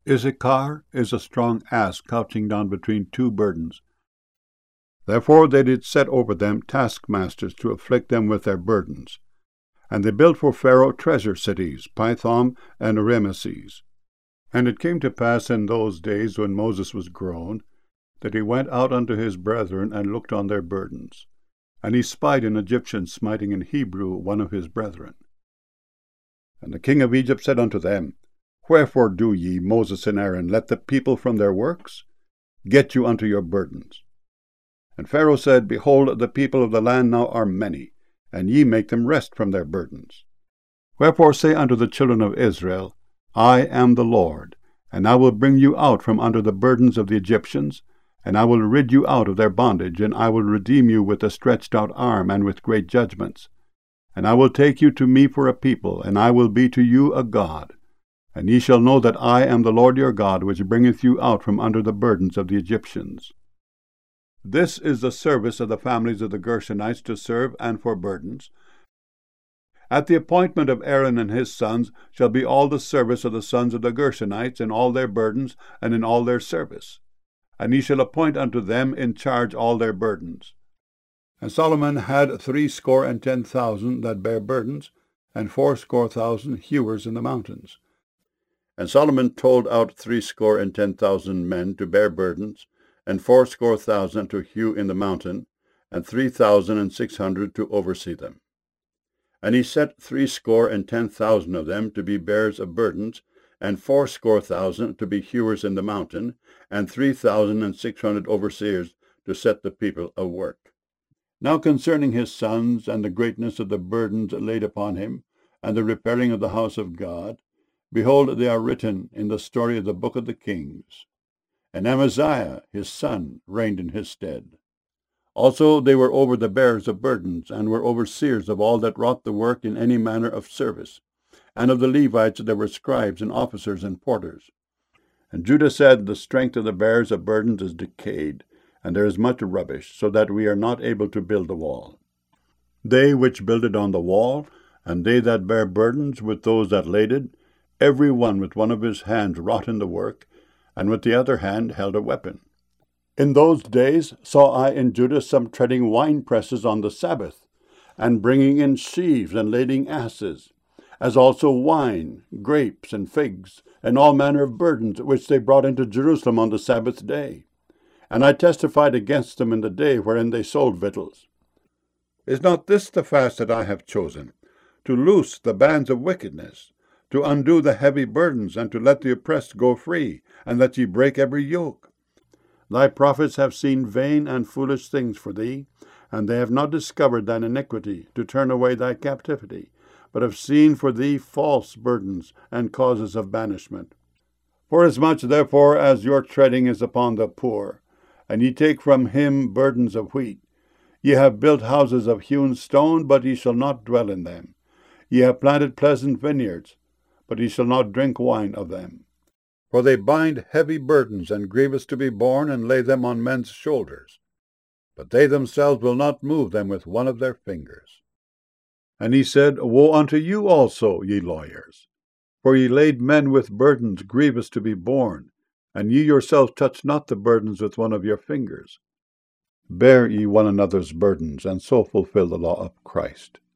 Issachar is a strong ass couching down between two burdens. Therefore they did set over them taskmasters to afflict them with their burdens. And they built for Pharaoh treasure cities, Pithom and Rameses. And it came to pass in those days, when Moses was grown, that he went out unto his brethren, and looked on their burdens. And he spied an Egyptian smiting an Hebrew, one of his brethren. And the king of Egypt said unto them, Wherefore do ye, Moses and Aaron, let the people from their works? Get you unto your burdens. And Pharaoh said, Behold, the people of the land now are many, and ye make them rest from their burdens. Wherefore say unto the children of Israel, I am the Lord, and I will bring you out from under the burdens of the Egyptians, and I will rid you out of their bondage, and I will redeem you with a stretched out arm, and with great judgments. And I will take you to me for a people, and I will be to you a God. And ye shall know that I am the Lord your God, which bringeth you out from under the burdens of the Egyptians. This is the service of the families of the Gershonites to serve and for burdens. At the appointment of Aaron and his sons shall be all the service of the sons of the Gershonites in all their burdens and in all their service. And ye shall appoint unto them in charge all their burdens. And Solomon had 70,000 that bare burdens, and 80,000 hewers in the mountains. And Solomon told out 70,000 men to bear burdens, and 80,000 to hew in the mountain, and 3,600 to oversee them. And he set 70,000 of them to be bearers of burdens, and 80,000 to be hewers in the mountain, and 3,600 overseers to set the people of work. Now concerning his sons, and the greatness of the burdens laid upon him, and the repairing of the house of God, behold, they are written in the story of the book of the Kings. And Amaziah his son reigned in his stead. Also they were over the bearers of burdens, and were overseers of all that wrought the work in any manner of service. And of the Levites there were scribes and officers and porters. And Judah said, The strength of the bearers of burdens is decayed, and there is much rubbish, so that we are not able to build the wall. They which builded on the wall, and they that bare burdens with those that laded, every one with one of his hands wrought in the work, and with the other hand held a weapon. In those days saw I in Judah some treading winepresses on the Sabbath, and bringing in sheaves and lading asses, as also wine, grapes, and figs, and all manner of burdens, which they brought into Jerusalem on the Sabbath day. And I testified against them in the day wherein they sold victuals. Is not this the fast that I have chosen, to loose the bands of wickedness, to undo the heavy burdens, and to let the oppressed go free, and that ye break every yoke? Thy prophets have seen vain and foolish things for thee, and they have not discovered thine iniquity, to turn away thy captivity, but have seen for thee false burdens and causes of banishment. Forasmuch therefore as your treading is upon the poor, and ye take from him burdens of wheat, ye have built houses of hewn stone, but ye shall not dwell in them. Ye have planted pleasant vineyards, but ye shall not drink wine of them. For they bind heavy burdens and grievous to be borne, and lay them on men's shoulders, but they themselves will not move them with one of their fingers. And he said, Woe unto you also, ye lawyers! For ye laid men with burdens grievous to be borne, and ye yourselves touch not the burdens with one of your fingers. Bear ye one another's burdens, and so fulfill the law of Christ.